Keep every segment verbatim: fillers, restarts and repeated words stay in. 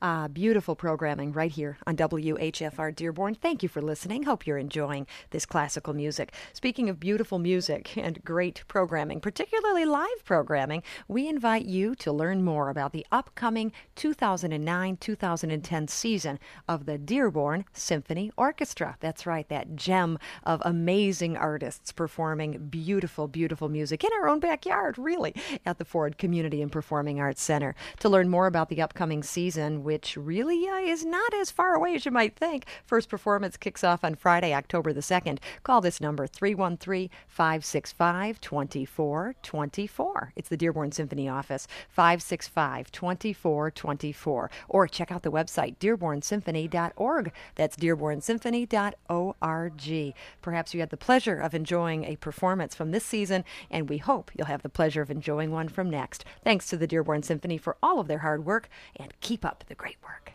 Uh, beautiful programming right here on W H F R Dearborn. Thank you for listening. Hope you're enjoying this classical music. Speaking of beautiful music and great programming, particularly live programming, we invite you to learn more about the upcoming two thousand nine two thousand ten season of the Dearborn Symphony Orchestra. That's right, that gem of amazing artists performing beautiful, beautiful music in our own backyard, really, at the Ford Community and Performing Arts Center. To learn more about the upcoming season, which really uh, is not as far away as you might think. First performance kicks off on Friday, October the second. Call this number, three one three, five six five, two four two four. It's the Dearborn Symphony office, five six five, two four two four. Or check out the website, dearborn symphony dot org. That's dearborn symphony dot org. Perhaps you had the pleasure of enjoying a performance from this season, and we hope you'll have the pleasure of enjoying one from next. Thanks to the Dearborn Symphony for all of their hard work, and keep up the great work.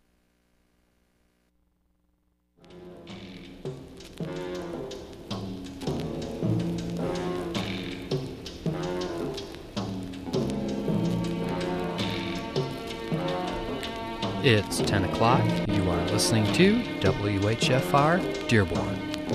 It's ten o'clock. You are listening to W H F R Dearborn.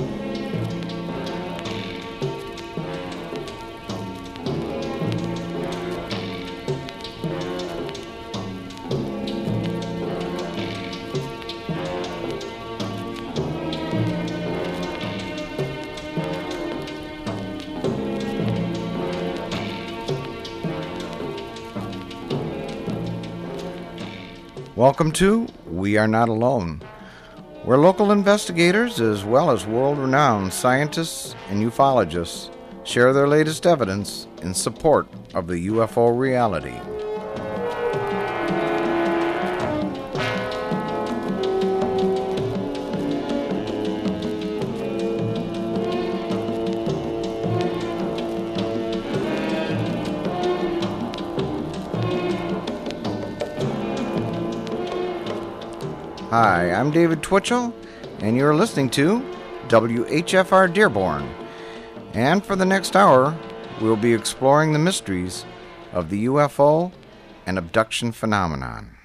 Welcome to We Are Not Alone, where local investigators as well as world-renowned scientists and ufologists share their latest evidence in support of the U F O reality. Hi, I'm David Twitchell, and you're listening to W H F R Dearborn. And for the next hour, we'll be exploring the mysteries of the U F O and abduction phenomenon.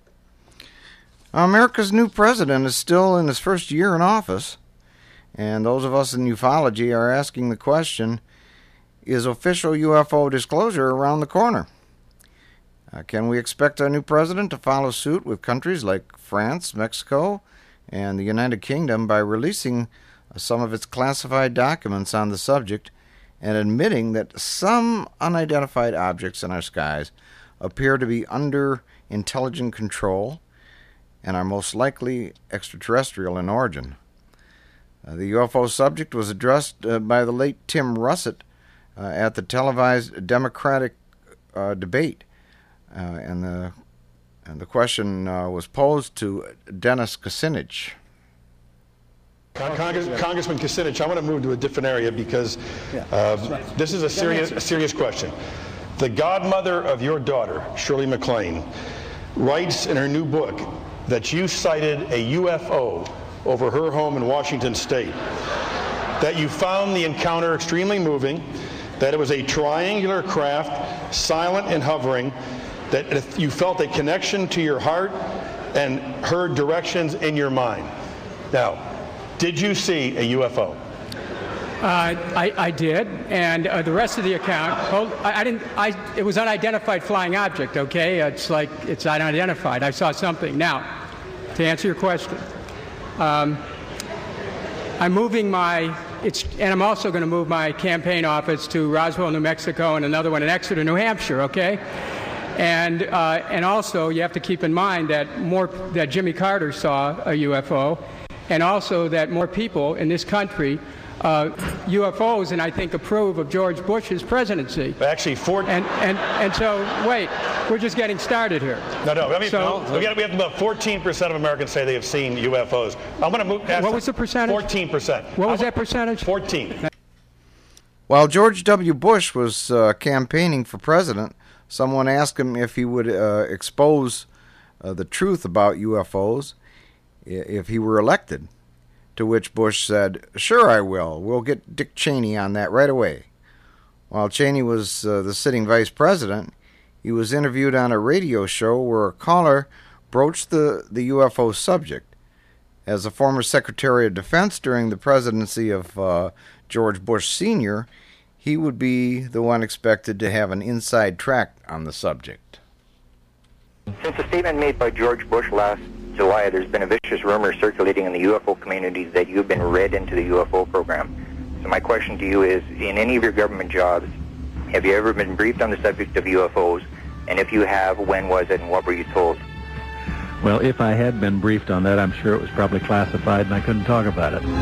America's new president is still in his first year in office, and those of us in ufology are asking the question, is official U F O disclosure around the corner? Uh, can we expect our new president to follow suit with countries like France, Mexico, and the United Kingdom by releasing uh, some of its classified documents on the subject and admitting that some unidentified objects in our skies appear to be under intelligent control and are most likely extraterrestrial in origin? Uh, the U F O subject was addressed uh, by the late Tim Russett uh, at the televised Democratic uh, debate. Uh, and the and the question uh, was posed to Dennis Kucinich. Congress, Congressman Kucinich, I want to move to a different area because uh, this is a serious, a serious question. The godmother of your daughter, Shirley MacLaine, writes in her new book that you cited a U F O over her home in Washington State, that you found the encounter extremely moving, that it was a triangular craft, silent and hovering, that you felt a connection to your heart and heard directions in your mind. Now, did you see a U F O? Uh, I, I did, and uh, the rest of the account, oh, I, I didn't. I it was unidentified flying object. Okay, it's like it's unidentified. I saw something. Now, to answer your question, um, I'm moving my. It's and I'm also going to move my campaign office to Roswell, New Mexico, and another one in Exeter, New Hampshire. Okay. And uh, and also you have to keep in mind that more that Jimmy Carter saw a U F O, and also that more people in this country uh, U F Os, and I think approve of George Bush's presidency. Actually, four. And and and so wait, we're just getting started here. No, no. I mean, so, no, we, got, we have about fourteen percent of Americans say they have seen U F Os. I'm going to move. What was the percentage? Fourteen percent. What was that percentage? Fourteen. While George W. Bush was uh, campaigning for president, someone asked him if he would uh, expose uh, the truth about U F Os if he were elected, to which Bush said, "Sure I will. We'll get Dick Cheney on that right away." While Cheney was uh, the sitting vice president, he was interviewed on a radio show where a caller broached the, the U F O subject. As a former Secretary of Defense during the presidency of uh, George Bush Senior, he would be the one expected to have an inside track on the subject. Since a statement made by George Bush last July, there's been a vicious rumor circulating in the U F O community that you've been read into the U F O program. So my question to you is, in any of your government jobs, have you ever been briefed on the subject of U F Os? And if you have, when was it and what were you told? Well, if I had been briefed on that, I'm sure it was probably classified and I couldn't talk about it.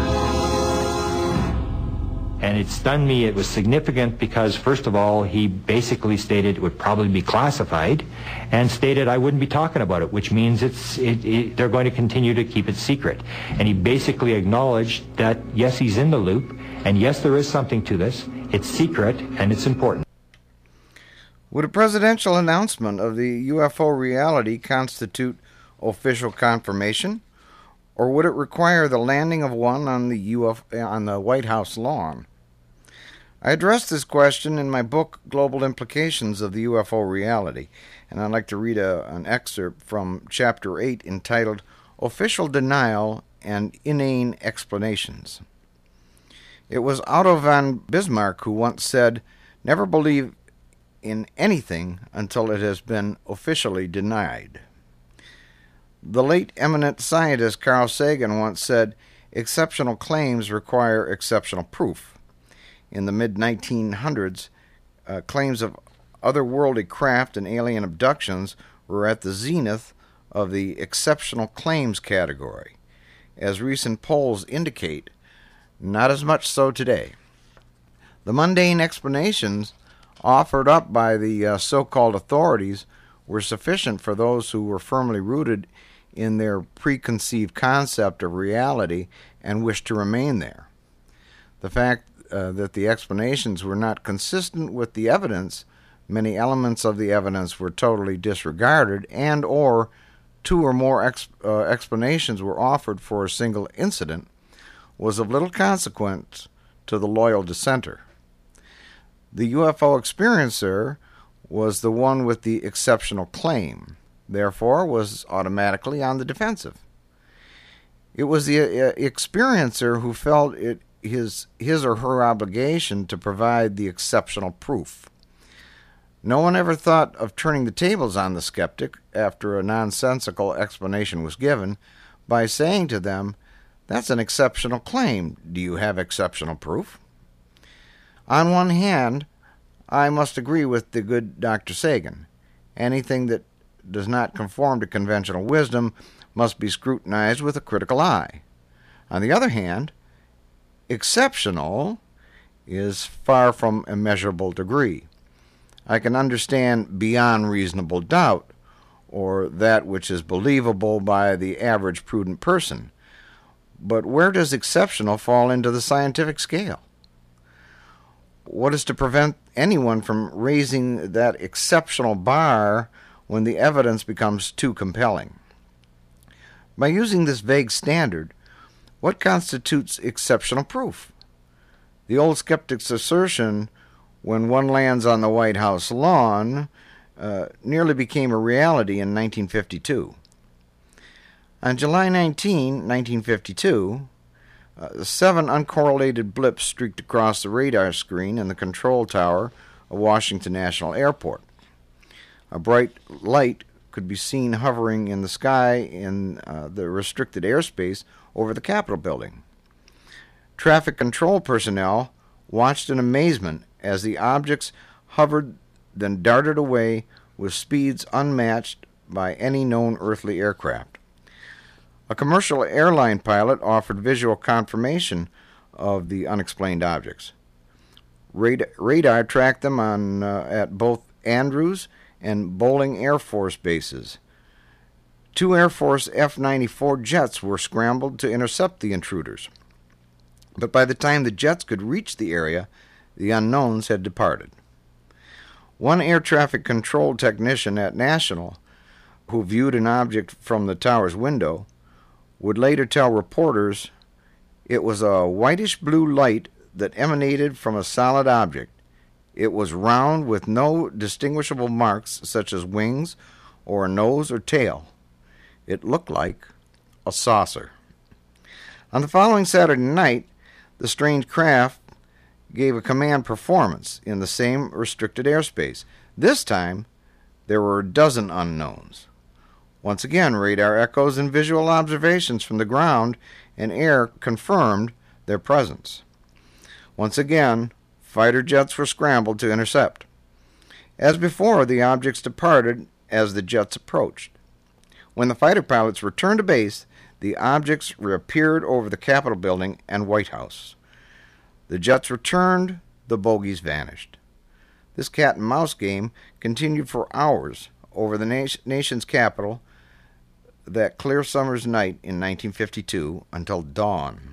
And it stunned me. It was significant because, first of all, he basically stated it would probably be classified and stated I wouldn't be talking about it, which means it's it, it, they're going to continue to keep it secret. And he basically acknowledged that, yes, he's in the loop, and yes, there is something to this. It's secret, and it's important. Would a presidential announcement of the U F O reality constitute official confirmation, or would it require the landing of one on the U F on the White House lawn? I addressed this question in my book, Global Implications of the U F O Reality, and I'd like to read a, an excerpt from Chapter eight entitled Official Denial and Inane Explanations. It was Otto von Bismarck who once said, "Never believe in anything until it has been officially denied." The late eminent scientist Carl Sagan once said, "Exceptional claims require exceptional proof." In the mid nineteen hundreds, uh, claims of otherworldly craft and alien abductions were at the zenith of the exceptional claims category. As recent polls indicate, not as much so today. The mundane explanations offered up by the uh, so-called authorities were sufficient for those who were firmly rooted in their preconceived concept of reality and wished to remain there. The fact uh, that the explanations were not consistent with the evidence, many elements of the evidence were totally disregarded, and or two or more ex- uh, explanations were offered for a single incident, was of little consequence to the loyal dissenter. The U F O experiencer was the one with the exceptional claim, therefore was automatically on the defensive. It was the uh, experiencer who felt it his his or her obligation to provide the exceptional proof. No one ever thought of turning the tables on the skeptic after a nonsensical explanation was given by saying to them, "That's an exceptional claim. Do you have exceptional proof?" On one hand, I must agree with the good Doctor Sagan. Anything that does not conform to conventional wisdom must be scrutinized with a critical eye. On the other hand, exceptional is far from immeasurable degree. I can understand beyond reasonable doubt, or that which is believable by the average prudent person. But where does exceptional fall into the scientific scale? What is to prevent anyone from raising that exceptional bar when the evidence becomes too compelling? By using this vague standard, what constitutes exceptional proof? The old skeptic's assertion, when one lands on the White House lawn, uh, nearly became a reality in nineteen fifty-two. On July nineteenth, nineteen fifty-two, uh, seven uncorrelated blips streaked across the radar screen in the control tower of Washington National Airport. A bright light could be seen hovering in the sky in uh, the restricted airspace over the Capitol building. Traffic control personnel watched in amazement as the objects hovered, then darted away with speeds unmatched by any known earthly aircraft. A commercial airline pilot offered visual confirmation of the unexplained objects. Radar, radar tracked them on uh, at both Andrews and Bolling Air Force bases. Two Air Force F ninety-four jets were scrambled to intercept the intruders. But by the time the jets could reach the area, the unknowns had departed. One air traffic control technician at National, who viewed an object from the tower's window, would later tell reporters it was a whitish-blue light that emanated from a solid object. It was round with no distinguishable marks such as wings or a nose or tail. It looked like a saucer. On the following Saturday night, the strange craft gave a command performance in the same restricted airspace. This time, there were a dozen unknowns. Once again, radar echoes and visual observations from the ground and air confirmed their presence. Once again, fighter jets were scrambled to intercept. As before, the objects departed as the jets approached. When the fighter pilots returned to base, the objects reappeared over the Capitol building and White House. The jets returned, the bogies vanished. This cat and mouse game continued for hours over the nation, nation's capital that clear summer's night in nineteen fifty-two until dawn.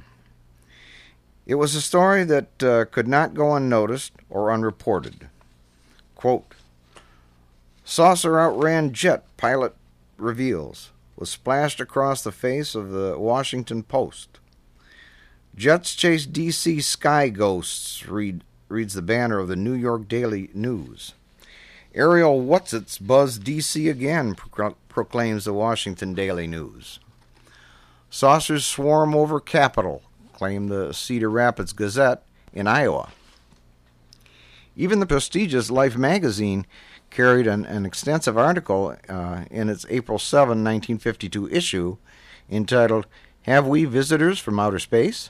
It was a story that uh, could not go unnoticed or unreported. Quote, saucer outran jet, pilot reveals, was splashed across the face of the Washington Post. Jets chase D C sky ghosts, read, reads the banner of the New York Daily News. Aerial Whatsits buzz D C again, pro- proclaims the Washington Daily News. Saucers swarm over Capitol, claim the Cedar Rapids Gazette in Iowa. Even the prestigious Life magazine carried an, an extensive article uh, in its April seventh, nineteen fifty-two issue entitled, Have We Visitors from Outer Space?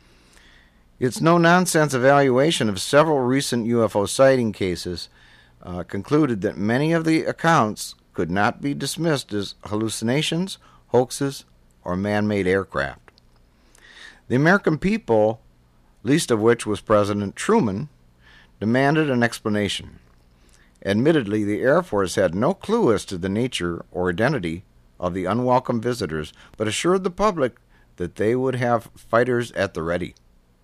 Its no-nonsense evaluation of several recent U F O sighting cases uh, concluded that many of the accounts could not be dismissed as hallucinations, hoaxes, or man-made aircraft. The American people, least of which was President Truman, demanded an explanation. Admittedly, the Air Force had no clue as to the nature or identity of the unwelcome visitors, but assured the public that they would have fighters at the ready.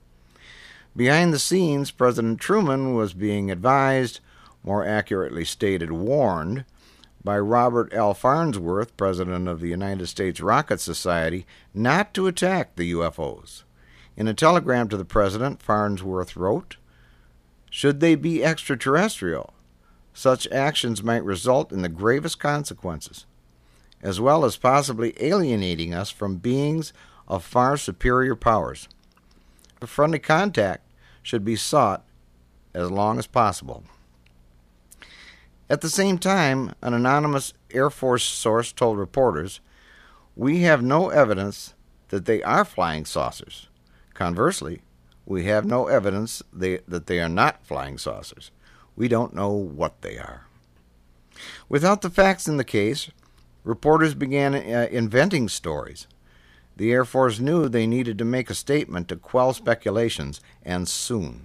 Behind the scenes, President Truman was being advised, more accurately stated warned, by Robert L. Farnsworth, president of the United States Rocket Society, not to attack the U F Os. In a telegram to the president, Farnsworth wrote, should they be extraterrestrial, such actions might result in the gravest consequences, as well as possibly alienating us from beings of far superior powers. A friendly contact should be sought as long as possible. At the same time, an anonymous Air Force source told reporters, we have no evidence that they are flying saucers. Conversely, we have no evidence they, that they are not flying saucers. We don't know what they are. Without the facts in the case, reporters began uh, inventing stories. The Air Force knew they needed to make a statement to quell speculations, and soon.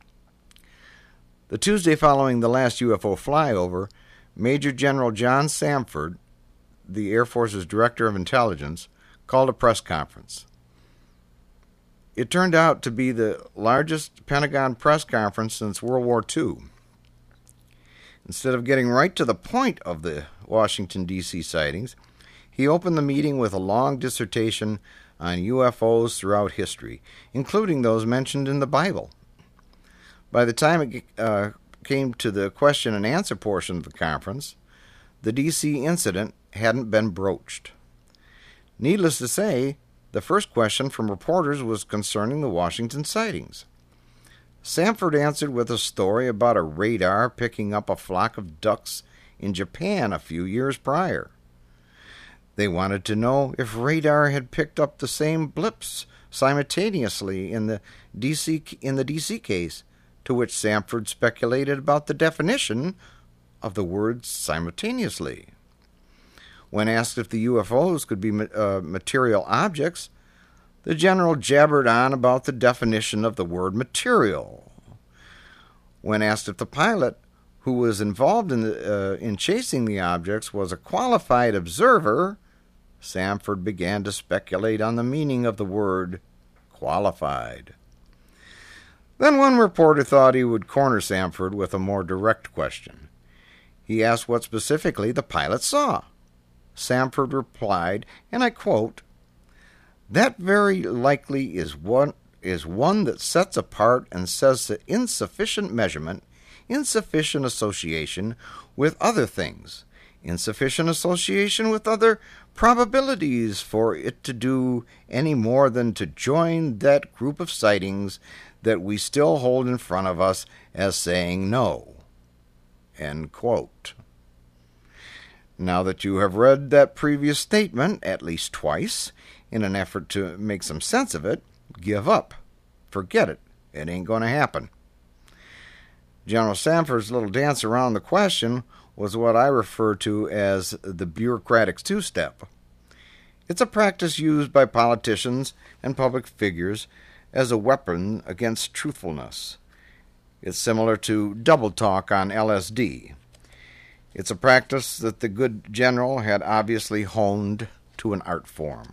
The Tuesday following the last U F O flyover, Major General John Samford, the Air Force's Director of Intelligence, called a press conference. It turned out to be the largest Pentagon press conference since World War Two. Instead of getting right to the point of the Washington, D C sightings, he opened the meeting with a long dissertation on U F Os throughout history, including those mentioned in the Bible. By the time it uh, came to the question and answer portion of the conference, the D C incident hadn't been broached. Needless to say, the first question from reporters was concerning the Washington sightings. Samford answered with a story about a radar picking up a flock of ducks in Japan a few years prior. They wanted to know if radar had picked up the same blips simultaneously in the D C in the D C case, to which Samford speculated about the definition of the word simultaneously. When asked if the U F Os could be uh, material objects, the general jabbered on about the definition of the word material. When asked if the pilot who was involved in, the, uh, in chasing the objects was a qualified observer, Samford began to speculate on the meaning of the word qualified. Then one reporter thought he would corner Samford with a more direct question. He asked what specifically the pilot saw. Samford replied, and I quote, "That very likely is one, is one that sets apart and says that insufficient measurement, insufficient association with other things, insufficient association with other probabilities for it to do any more than to join that group of sightings that we still hold in front of us as saying no." End quote. Now that you have read that previous statement at least twice, in an effort to make some sense of it, give up. Forget it. It ain't going to happen. General Sanford's little dance around the question was what I refer to as the bureaucratic two-step. It's a practice used by politicians and public figures as a weapon against truthfulness. It's similar to double talk on L S D. It's a practice that the good general had obviously honed to an art form.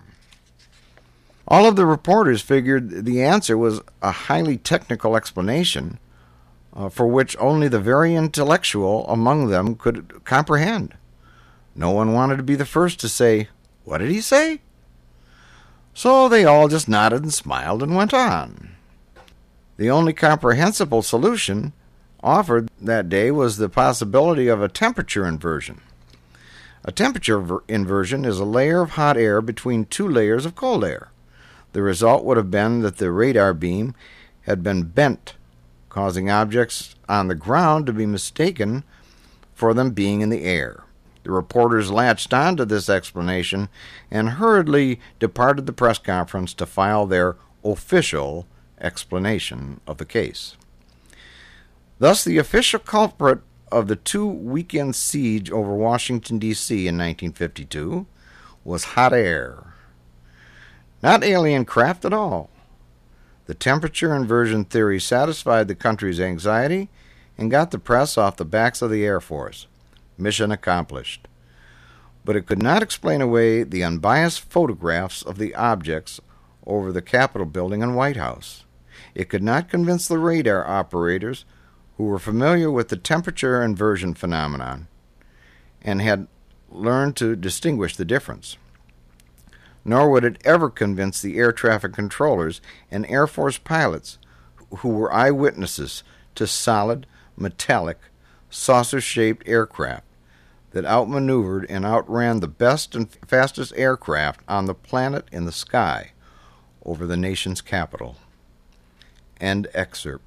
All of the reporters figured the answer was a highly technical explanation uh, for which only the very intellectual among them could comprehend. No one wanted to be the first to say, "What did he say?" So they all just nodded and smiled and went on. The only comprehensible solution offered that day was the possibility of a temperature inversion. A temperature inversion is a layer of hot air between two layers of cold air. The result would have been that the radar beam had been bent, causing objects on the ground to be mistaken for them being in the air. The reporters latched on to this explanation and hurriedly departed the press conference to file their official explanation of the case. Thus, the official culprit of the two-weekend siege over Washington, D C in nineteen fifty-two was hot air. Not alien craft at all. The temperature inversion theory satisfied the country's anxiety and got the press off the backs of the Air Force. Mission accomplished. But it could not explain away the unbiased photographs of the objects over the Capitol building and White House. It could not convince the radar operators who were familiar with the temperature inversion phenomenon and had learned to distinguish the difference. Nor would it ever convince the air traffic controllers and Air Force pilots who were eyewitnesses to solid, metallic, saucer-shaped aircraft that outmaneuvered and outran the best and fastest aircraft on the planet in the sky over the nation's capital. End excerpt.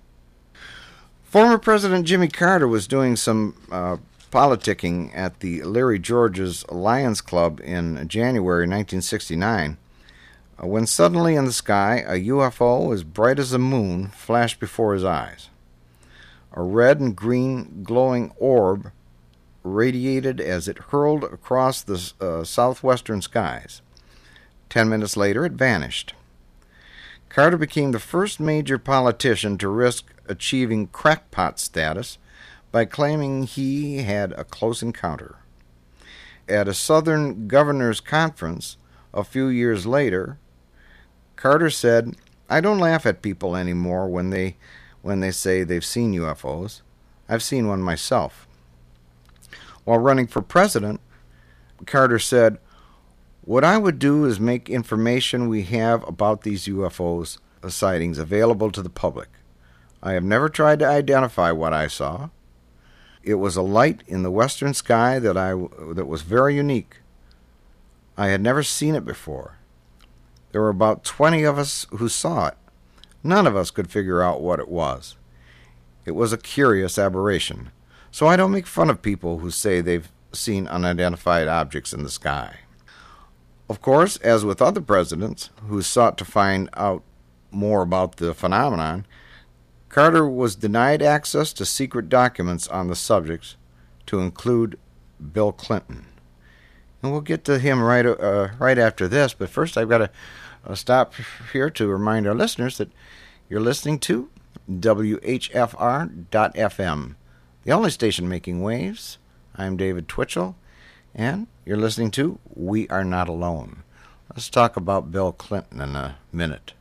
Former President Jimmy Carter was doing some uh, politicking at the Larry George's Lions Club in January nineteen sixty-nine, uh, when suddenly in the sky a U F O as bright as the moon flashed before his eyes. A red and green glowing orb radiated as it hurled across the uh, southwestern skies. Ten minutes later, it vanished. Carter became the first major politician to risk achieving crackpot status by claiming he had a close encounter. At a Southern Governors Conference a few years later, Carter said, "I don't laugh at people anymore when they when they say they've seen U F Os. I've seen one myself." While running for president, Carter said, "What I would do is make information we have about these U F Os sightings available to the public. I have never tried to identify what I saw. It was a light in the western sky that I that was very unique. I had never seen it before. There were about twenty of us who saw it. None of us could figure out what it was. It was a curious aberration. So I don't make fun of people who say they've seen unidentified objects in the sky." Of course, as with other presidents who sought to find out more about the phenomenon, Carter was denied access to secret documents on the subject, to include Bill Clinton. And we'll get to him right uh, right after this, but first I've got to uh, stop here to remind our listeners that you're listening to W H F R dot F M, the only station making waves. I'm David Twitchell, and you're listening to We Are Not Alone. Let's talk about Bill Clinton in a minute.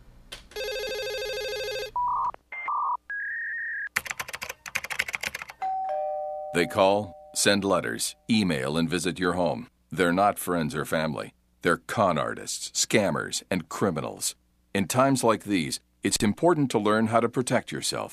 They call, send letters, email, and visit your home. They're not friends or family. They're con artists, scammers, and criminals. In times like these, it's important to learn how to protect yourself.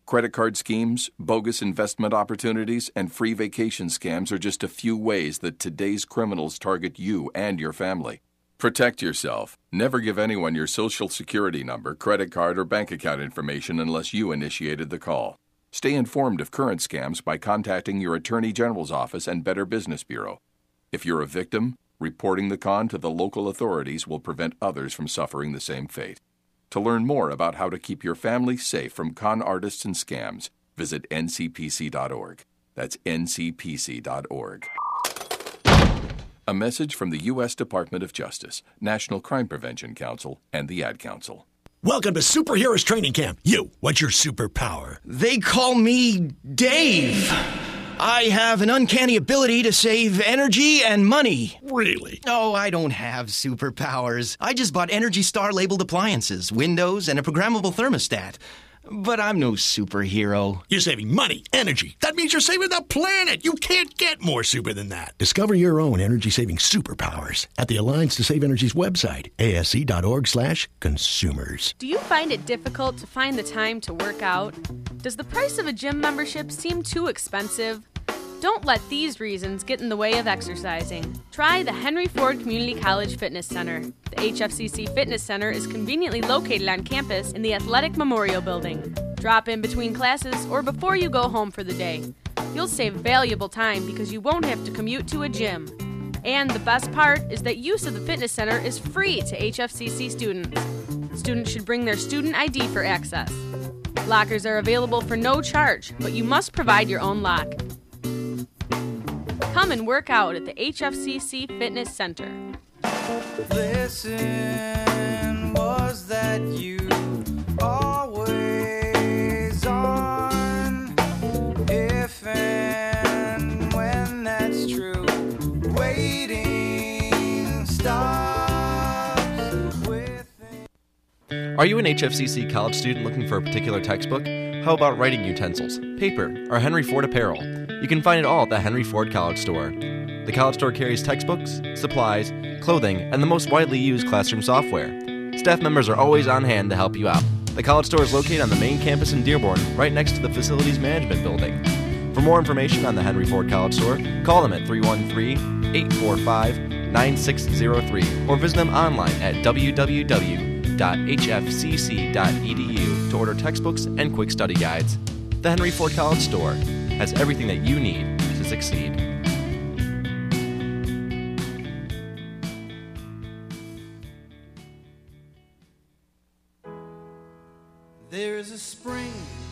Credit card schemes, bogus investment opportunities, and free vacation scams are just a few ways that today's criminals target you and your family. Protect yourself. Never give anyone your social security number, credit card, or bank account information unless you initiated the call. Stay informed of current scams by contacting your Attorney General's office and Better Business Bureau. If you're a victim, reporting the con to the local authorities will prevent others from suffering the same fate. To learn more about how to keep your family safe from con artists and scams, visit N C P C dot org. That's N C P C dot org. A message from the U S Department of Justice, National Crime Prevention Council, and the Ad Council. Welcome to Superheroes Training Camp. You, what's your superpower? They call me Dave. I have an uncanny ability to save energy and money. Really? Oh, I don't have superpowers. I just bought Energy Star labeled appliances, windows, and a programmable thermostat. But I'm no superhero. You're saving money, energy. That means you're saving the planet. You can't get more super than that. Discover your own energy-saving superpowers at the Alliance to Save Energy's website, A S C dot org slash consumers. Do you find it difficult to find the time to work out? Does the price of a gym membership seem too expensive? Don't let these reasons get in the way of exercising. Try the Henry Ford Community College Fitness Center. The H F C C Fitness Center is conveniently located on campus in the Athletic Memorial Building. Drop in between classes or before you go home for the day. You'll save valuable time because you won't have to commute to a gym. And the best part is that use of the fitness center is free to H F C C students. Students should bring their student I D for access. Lockers are available for no charge, but you must provide your own lock. Come and work out at the H F C C Fitness Center. Listen, was that you always on? If and when that's true, waiting stops within. Are you an H F C C college student looking for a particular textbook? How about writing utensils, paper, or Henry Ford apparel? You can find it all at the Henry Ford College Store. The College Store carries textbooks, supplies, clothing, and the most widely used classroom software. Staff members are always on hand to help you out. The College Store is located on the main campus in Dearborn, right next to the Facilities Management Building. For more information on the Henry Ford College Store, call them at three one three, eight four five, nine six zero three or visit them online at w w w dot h f c c dot e d u to order textbooks and quick study guides. The Henry Ford College Store has everything that you need to succeed. There's a spring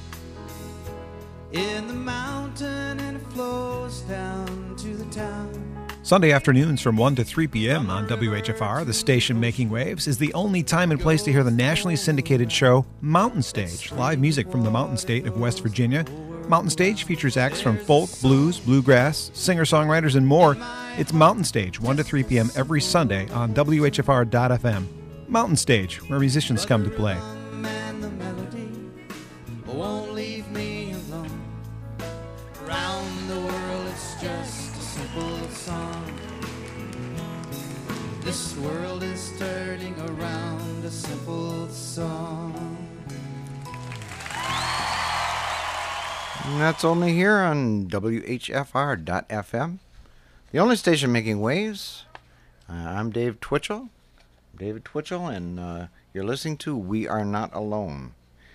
in the mountain and it flows down to the town. Sunday afternoons from one to three p.m. on W H F R, the station making waves, is the only time and place to hear the nationally syndicated show Mountain Stage, live music from the Mountain State of West Virginia. Mountain Stage features acts from folk, blues, bluegrass, singer-songwriters, and more. It's Mountain Stage, one to three p.m. every Sunday on W H F R dot F M. Mountain Stage, where musicians come to play. And the melody won't leave me alone. Around the world it's just a simple song. This world is turning around a simple song. And that's only here on W H F R dot F M, the only station making waves. Uh, I'm Dave Twitchell, David Twitchell, and uh, you're listening to We Are Not Alone.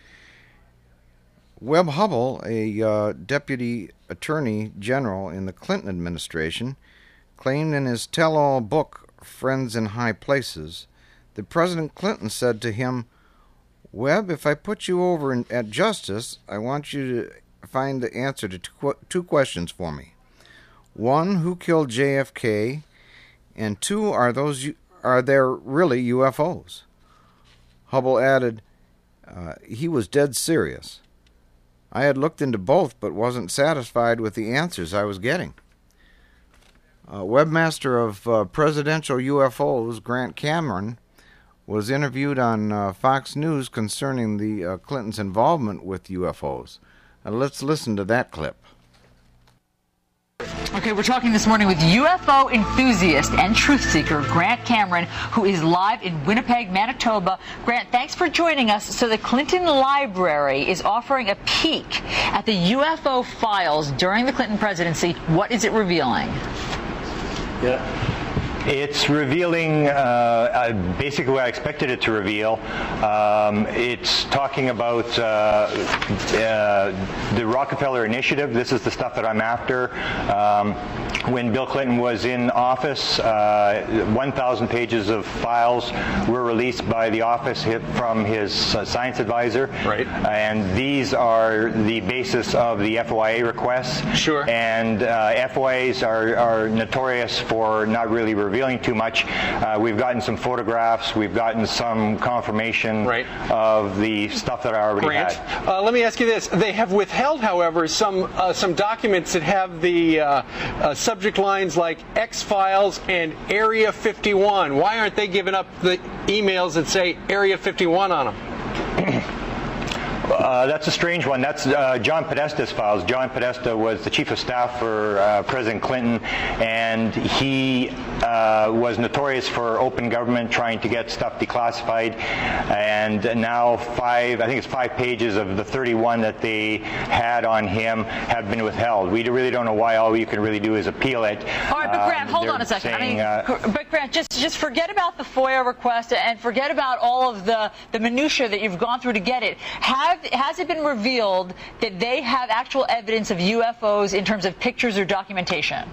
Webb Hubbell, a uh, deputy attorney general in the Clinton administration, claimed in his tell-all book, Friends in High Places, that President Clinton said to him, "Webb, if I put you over in, at Justice, I want you to find the answer to two, two questions for me. One, who killed J F K? And two, are those are there really U F Os?" Hubbell added, uh, he was dead serious. I had looked into both, but wasn't satisfied with the answers I was getting. Uh, webmaster of uh, presidential U F Os, Grant Cameron, was interviewed on uh, Fox News concerning the uh, Clintons' involvement with U F Os. Uh, let's listen to that clip. Okay, we're talking this morning with U F O enthusiast and truth seeker Grant Cameron, who is live in Winnipeg, Manitoba. Grant, thanks for joining us. So the Clinton Library is offering a peek at the U F O files during the Clinton presidency. What is it revealing? Yeah. It's revealing uh, uh, basically what I expected it to reveal. Um, it's talking about uh, uh, the Rockefeller Initiative. This is the stuff that I'm after. Um, when Bill Clinton was in office, uh, one thousand pages of files were released by the office from his uh, science advisor. Right. And these are the basis of the F O I A requests. Sure. And uh, F O I As are, are notorious for not really revealing too much. Uh, we've gotten some photographs. We've gotten some confirmation right. of the stuff that I already Grant, had. Uh, let me ask you this. They have withheld, however, some uh, some documents that have the uh, uh, subject lines like X-Files and Area fifty-one. Why aren't they giving up the emails that say Area fifty-one on them? Uh, that's a strange one. That's uh, John Podesta's files. John Podesta was the chief of staff for uh, President Clinton, and he uh, was notorious for open government, trying to get stuff declassified. And now five, I think it's five pages of the thirty-one that they had on him have been withheld. We really don't know why. All you can really do is appeal it. All right, but Grant, um, hold on a second. Saying, I mean, uh, but Grant, just just forget about the FOIA request and forget about all of the the minutia that you've gone through to get it. Have Has it been revealed that they have actual evidence of U F Os in terms of pictures or documentation?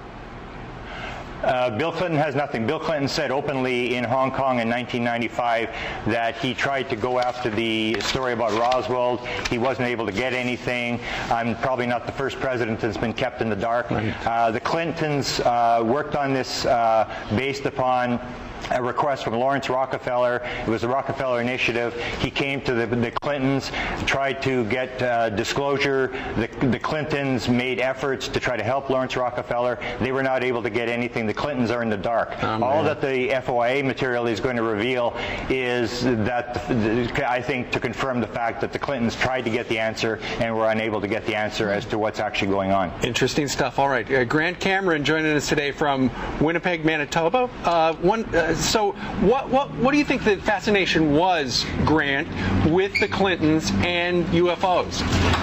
Uh, Bill Clinton has nothing. Bill Clinton said openly in Hong Kong in nineteen ninety-five that he tried to go after the story about Roswell. He wasn't able to get anything. I'm probably not the first president that's been kept in the dark. Right. Uh, the Clintons uh, worked on this uh, based upon a request from Lawrence Rockefeller. It was the Rockefeller Initiative. He came to the, the Clintons, tried to get uh, disclosure. The, the Clintons made efforts to try to help Lawrence Rockefeller. They were not able to get anything. The Clintons are in the dark. Oh, All that the F O I A material is going to reveal is that, the, I think, to confirm the fact that the Clintons tried to get the answer and were unable to get the answer as to what's actually going on. Interesting stuff. All right. Uh, Grant Cameron joining us today from Winnipeg, Manitoba. Uh, one. Uh, So what, what what do you think the fascination was, Grant, with the Clintons and U F Os?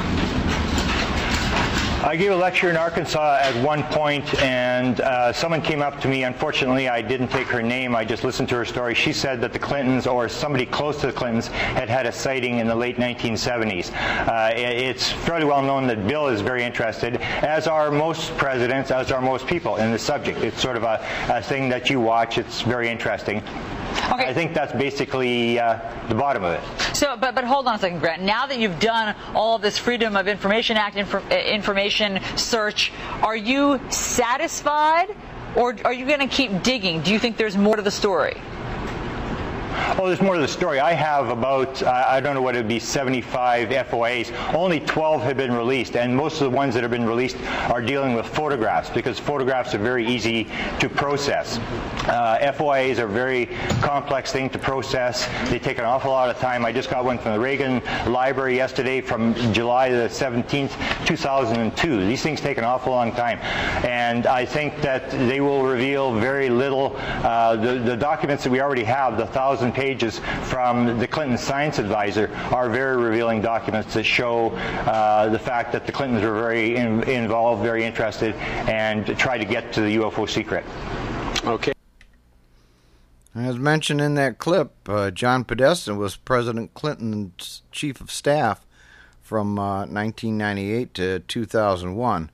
I gave a lecture in Arkansas at one point, and uh, someone came up to me. Unfortunately, I didn't take her name. I just listened to her story. She said that the Clintons, or somebody close to the Clintons, had had a sighting in the late nineteen seventies. Uh, it's fairly well known that Bill is very interested, as are most presidents, as are most people in the subject. It's sort of a, a thing that you watch. It's very interesting. Okay. I think that's basically uh, the bottom of it. So, but but hold on a second, Grant. Now that you've done all of this Freedom of Information Act inf- information search, are you satisfied, or are you going to keep digging? Do you think there's more to the story? Oh, there's more to the story. I have about, uh, I don't know what it would be, seventy-five F O As. Only twelve have been released, and most of the ones that have been released are dealing with photographs, because photographs are very easy to process. Uh, F O As are a very complex thing to process. They take an awful lot of time. I just got one from the Reagan Library yesterday from July the seventeenth, two thousand two. These things take an awful long time, and I think that they will reveal very little. Uh, the, the documents that we already have, the thousand pages from the Clinton science advisor, are very revealing documents that show uh, the fact that the Clintons were very in, involved, very interested, and tried to get to the U F O secret. Okay. As mentioned in that clip, uh, John Podesta was President Clinton's chief of staff from uh, nineteen ninety-eight to two thousand one.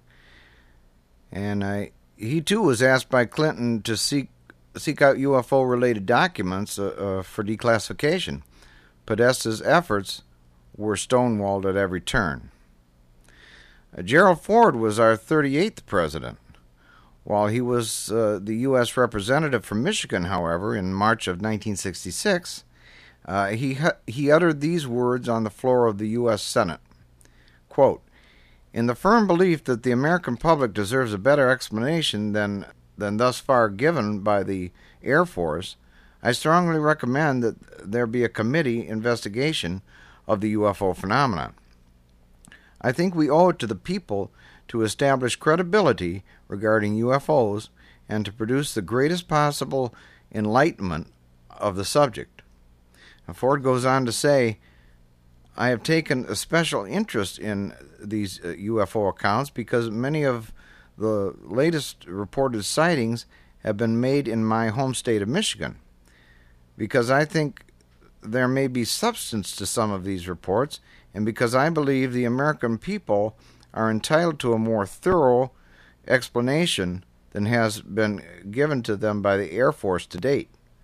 And uh, he too was asked by Clinton to seek seek out U F O-related documents uh, uh, for declassification. Podesta's efforts were stonewalled at every turn. Uh, Gerald Ford was our thirty-eighth president. While he was uh, the U S representative from Michigan, however, in March of nineteen sixty-six, uh, he, he uttered these words on the floor of the U S Senate. Quote, "In the firm belief that the American public deserves a better explanation than than thus far given by the Air Force, I strongly recommend that there be a committee investigation of the U F O phenomenon. I think we owe it to the people to establish credibility regarding U F Os and to produce the greatest possible enlightenment of the subject. Now, Ford goes on to say, I have taken a special interest in these uh, U F O accounts because many of the latest reported sightings have been made in my home state of Michigan. Because I think there may be substance to some of these reports, and because I believe the American people are entitled to a more thorough explanation than has been given to them by the Air Force to date.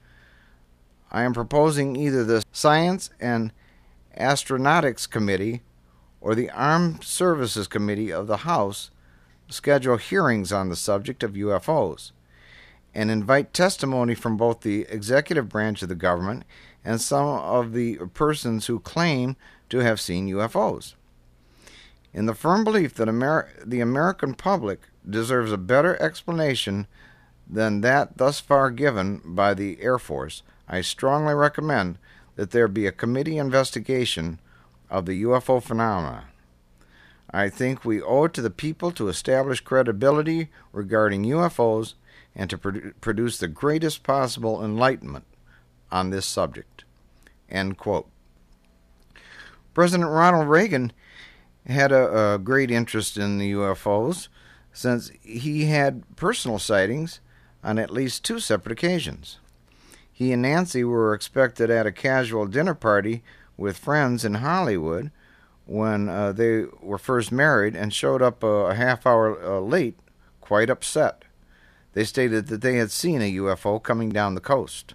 I am proposing either the Science and Astronautics Committee or the Armed Services Committee of the House schedule hearings on the subject of U F Os and invite testimony from both the executive branch of the government and some of the persons who claim to have seen U F Os. In the firm belief that Amer- the American public deserves a better explanation than that thus far given by the Air Force, I strongly recommend that there be a committee investigation of the U F O phenomena. I think we owe it to the people to establish credibility regarding U F Os and to produ- produce the greatest possible enlightenment on this subject. End quote. President Ronald Reagan had a, a great interest in the U F Os since he had personal sightings on at least two separate occasions. He and Nancy were expected at a casual dinner party with friends in Hollywood when uh, they were first married and showed up a, a half hour uh, late, quite upset. They stated that they had seen a U F O coming down the coast.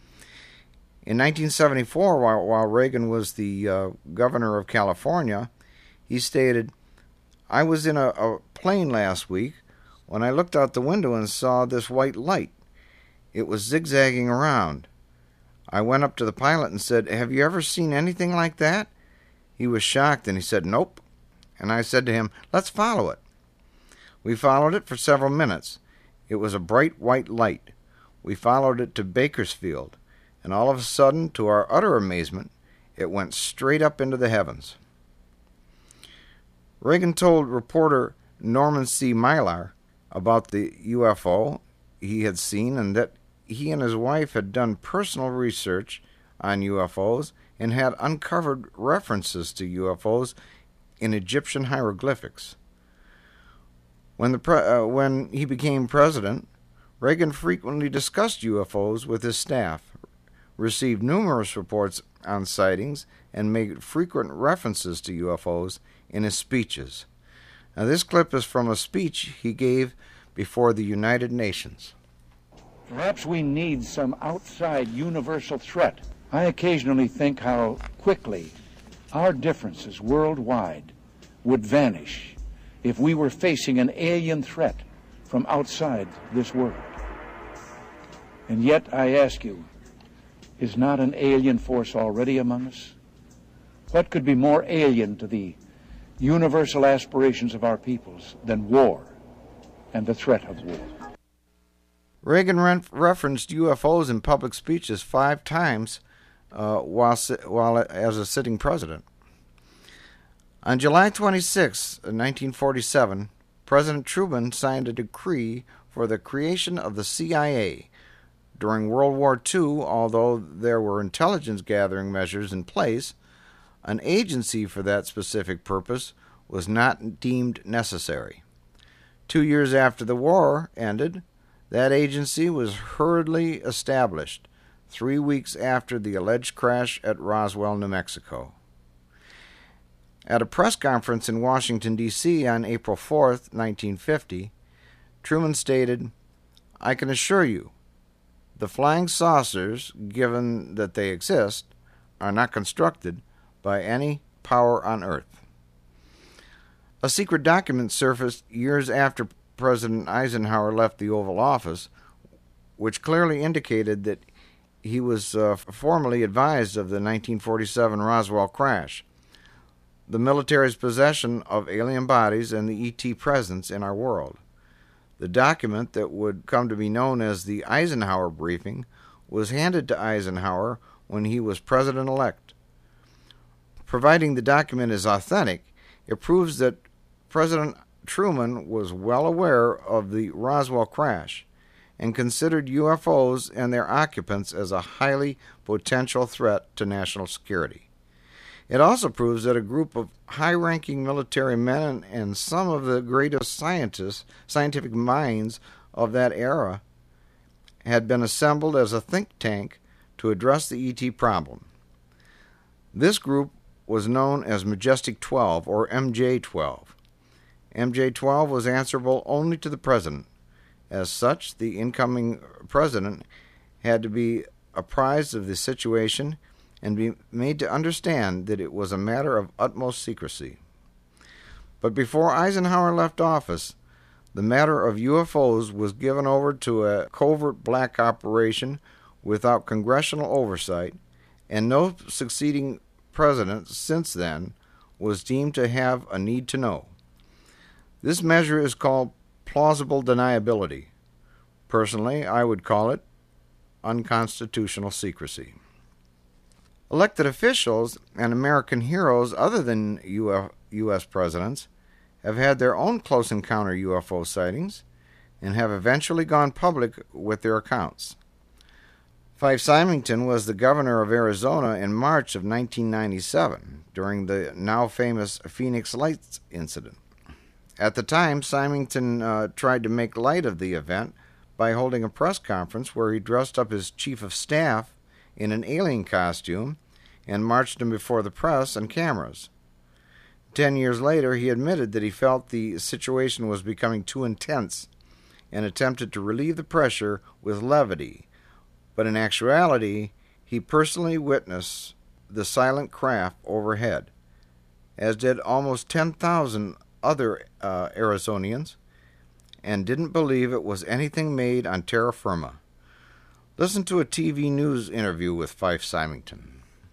In nineteen seventy-four, while, while Reagan was the uh, governor of California, he stated, I was in a, a plane last week when I looked out the window and saw this white light. It was zigzagging around. I went up to the pilot and said, have you ever seen anything like that? He was shocked and he said, nope. And I said to him, let's follow it. We followed it for several minutes. It was a bright white light. We followed it to Bakersfield, and all of a sudden, to our utter amazement, it went straight up into the heavens. Reagan told reporter Norman C. Mailer about the U F O he had seen and that he and his wife had done personal research on U F Os and had uncovered references to U F Os in Egyptian hieroglyphics. When, the pre- uh, when he became president, Reagan frequently discussed U F Os with his staff, received numerous reports on sightings, and made frequent references to U F Os in his speeches. Now, this clip is from a speech he gave before the United Nations. Perhaps we need some outside universal threat. I occasionally think how quickly our differences worldwide would vanish if we were facing an alien threat from outside this world. And yet, I ask you, is not an alien force already among us? What could be more alien to the universal aspirations of our peoples than war and the threat of war? Reagan re- referenced U F Os in public speeches five times uh, while, si- while as a sitting president. On July twenty-sixth, nineteen forty-seven, President Truman signed a decree for the creation of the C I A. During World War Two, although there were intelligence-gathering measures in place, an agency for that specific purpose was not deemed necessary. Two years after the war ended, that agency was hurriedly established, three weeks after the alleged crash at Roswell, New Mexico. At a press conference in Washington, D C on April fourth, nineteen fifty, Truman stated, I can assure you, the flying saucers, given that they exist, are not constructed by any power on Earth. A secret document surfaced years after President Eisenhower left the Oval Office, which clearly indicated that he was uh, formally advised of the nineteen forty-seven Roswell crash, the military's possession of alien bodies, and the E T presence in our world. The document that would come to be known as the Eisenhower Briefing was handed to Eisenhower when he was president-elect. Providing the document is authentic, it proves that President Truman was well aware of the Roswell crash and considered U F Os and their occupants as a highly potential threat to national security. It also proves that a group of high-ranking military men and some of the greatest scientists, scientific minds of that era had been assembled as a think tank to address the E T problem. This group was known as Majestic twelve, or M J twelve. M J twelve was answerable only to the president. As such, the incoming president had to be apprised of the situation and be made to understand that it was a matter of utmost secrecy. But before Eisenhower left office, the matter of U F Os was given over to a covert black operation without congressional oversight, and no succeeding president since then was deemed to have a need to know. This measure is called plausible deniability. Personally, I would call it unconstitutional secrecy. Elected officials and American heroes other than U S presidents have had their own close encounter U F O sightings and have eventually gone public with their accounts. Fife Symington was the governor of Arizona in March of nineteen ninety-seven during the now famous Phoenix Lights incident. At the time, Symington uh, tried to make light of the event by holding a press conference where he dressed up his chief of staff in an alien costume and marched him before the press and cameras. Ten years later, he admitted that he felt the situation was becoming too intense and attempted to relieve the pressure with levity, but in actuality, he personally witnessed the silent craft overhead, as did almost ten thousand other uh, Arizonians, and didn't believe it was anything made on terra firma. Listen to a T V news interview with Fife Symington.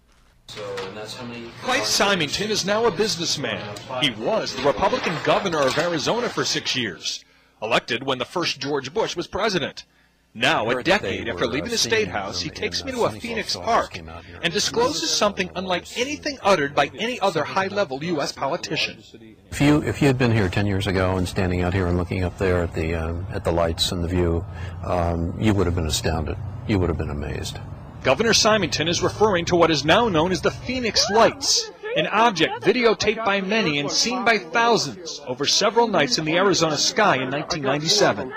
So, and that's how many... Fife Symington is now a businessman. He was the Republican governor of Arizona for six years, elected when the first George Bush was president. Now, a decade after leaving the State House, he takes me to a Phoenix park and discloses something unlike anything uttered by any other high-level U S politician. If you if you had been here ten years ago and standing out here and looking up there at the um, at the lights and the view, um, you would have been astounded. You would have been amazed. Governor Symington is referring to what is now known as the Phoenix Lights, an object videotaped by many and seen by thousands over several nights in the Arizona sky in nineteen ninety-seven.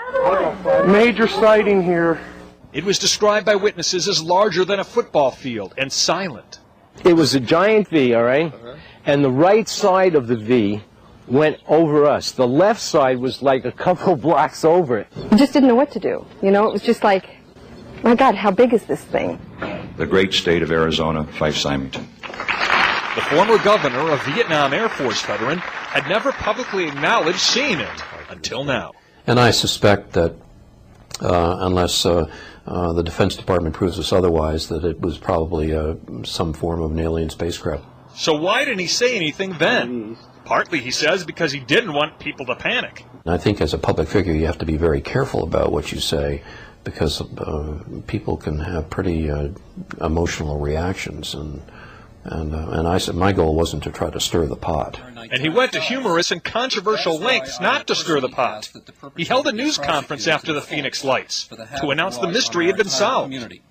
Major sighting here. It was described by witnesses as larger than a football field and silent. It was a giant V, all right? Uh-huh. And the right side of the V went over us. The left side was like a couple blocks over it. You just didn't know what to do. You know, it was just like, my God, how big is this thing? The great state of Arizona, Fife Symington. The former governor, a Vietnam Air Force veteran, had never publicly acknowledged seeing it until now. And I suspect that uh, unless uh, uh, the Defense Department proves us otherwise, that it was probably uh, some form of an alien spacecraft. So why didn't he say anything then? Partly, he says, because he didn't want people to panic. And I think as a public figure, you have to be very careful about what you say, because uh, people can have pretty uh, emotional reactions, and and uh, and I said my goal wasn't to try to stir the pot. And he went to humorous and controversial lengths not to stir the pot. He held a news conference after the Phoenix Lights to announce the mystery had been solved.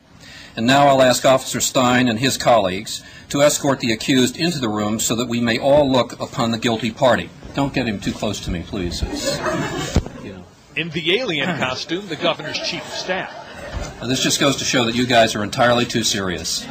And now I'll ask Officer Stein and his colleagues to escort the accused into the room so that we may all look upon the guilty party. Don't get him too close to me, please. It's, you know. In the alien costume, the governor's chief of staff. Now, this just goes to show that you guys are entirely too serious.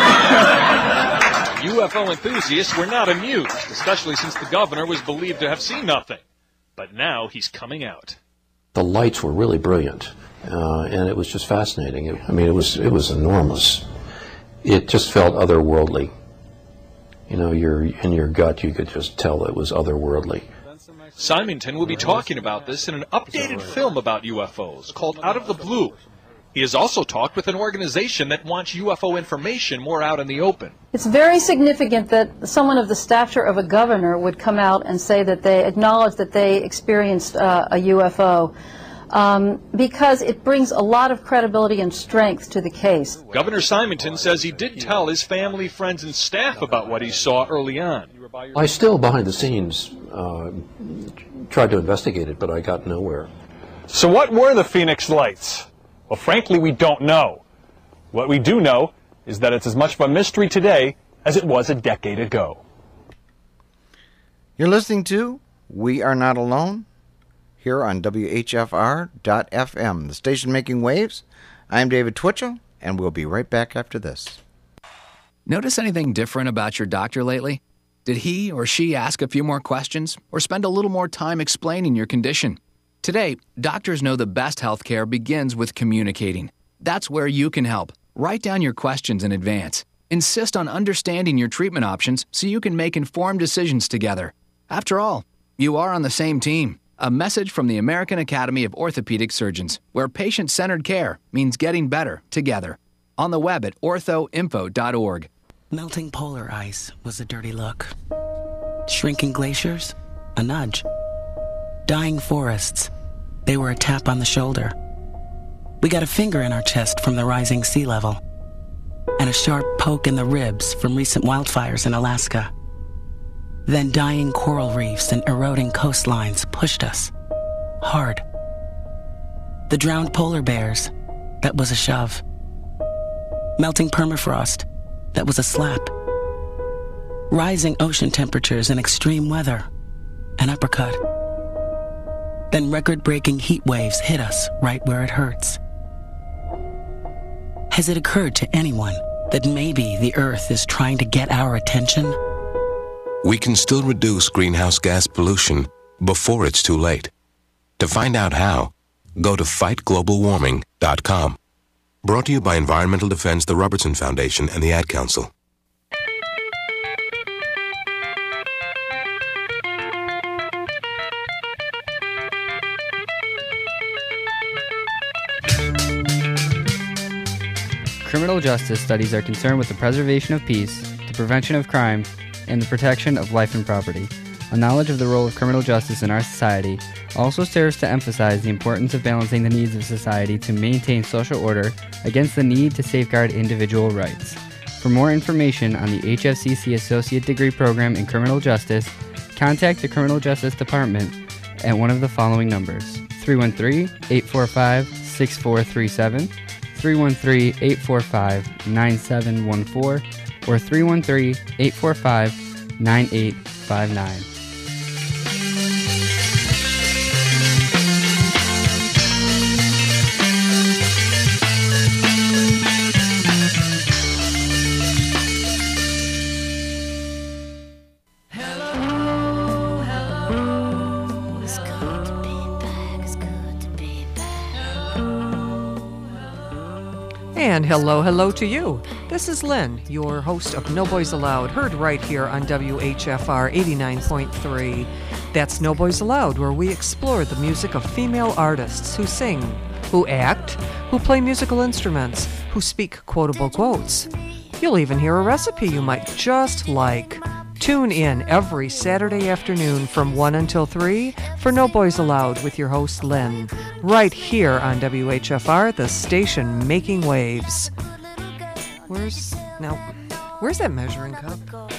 U F O enthusiasts were not amused, especially since the governor was believed to have seen nothing. But now he's coming out. The lights were really brilliant, uh, and it was just fascinating. It, I mean, it was it was enormous. It just felt otherworldly. You know, your in your gut, you could just tell it was otherworldly. Symington will be talking about this in an updated film about U F Os called Out of the Blue. He has also talked with an organization that wants U F O information more out in the open. It's very significant that someone of the stature of a governor would come out and say that they acknowledge that they experienced uh, a U F O, um, because it brings a lot of credibility and strength to the case. Governor Symington says he did tell his family, friends, and staff about what he saw early on. I still, behind the scenes, uh, tried to investigate it, but I got nowhere. So what were the Phoenix Lights? Well, frankly, we don't know. What we do know is that it's as much of a mystery today as it was a decade ago. You're listening to We Are Not Alone here on W H F R dot F M, the station making waves. I'm David Twitchell, and we'll be right back after this. Notice anything different about your doctor lately? Did he or she ask a few more questions or spend a little more time explaining your condition? Today, doctors know the best health care begins with communicating. That's where you can help. Write down your questions in advance. Insist on understanding your treatment options so you can make informed decisions together. After all, you are on the same team. A message from the American Academy of Orthopedic Surgeons, where patient-centered care means getting better together. On the web at ortho info dot org. Melting polar ice was a dirty look. Shrinking glaciers, a nudge. Dying forests, they were a tap on the shoulder. We got a finger in our chest from the rising sea level, and a sharp poke in the ribs from recent wildfires in Alaska. Then dying coral reefs and eroding coastlines pushed us hard. The drowned polar bears, that was a shove. Melting permafrost, that was a slap. Rising ocean temperatures and extreme weather, an uppercut. Then record-breaking heat waves hit us right where it hurts. Has it occurred to anyone that maybe the Earth is trying to get our attention? We can still reduce greenhouse gas pollution before it's too late. To find out how, go to fight global warming dot com. Brought to you by Environmental Defense, the Robertson Foundation, and the Ad Council. Criminal justice studies are concerned with the preservation of peace, the prevention of crime, and the protection of life and property. A knowledge of the role of criminal justice in our society also serves to emphasize the importance of balancing the needs of society to maintain social order against the need to safeguard individual rights. For more information on the H F C C Associate Degree Program in Criminal Justice, contact the Criminal Justice Department at one of the following numbers: three one three, eight four five, six four three seven, three one three, eight four five, nine seven one four, or three one three, eight four five, nine eight five nine. And hello, hello to you. This is Lynn, your host of No Boys Allowed, heard right here on W H F R eighty-nine point three. That's No Boys Allowed, where we explore the music of female artists who sing, who act, who play musical instruments, who speak quotable quotes. You'll even hear a recipe you might just like. Tune in every Saturday afternoon from one until three for No Boys Allowed with your host Lynn, right here on W H F R, the station making waves. Where's, now, where's that measuring cup?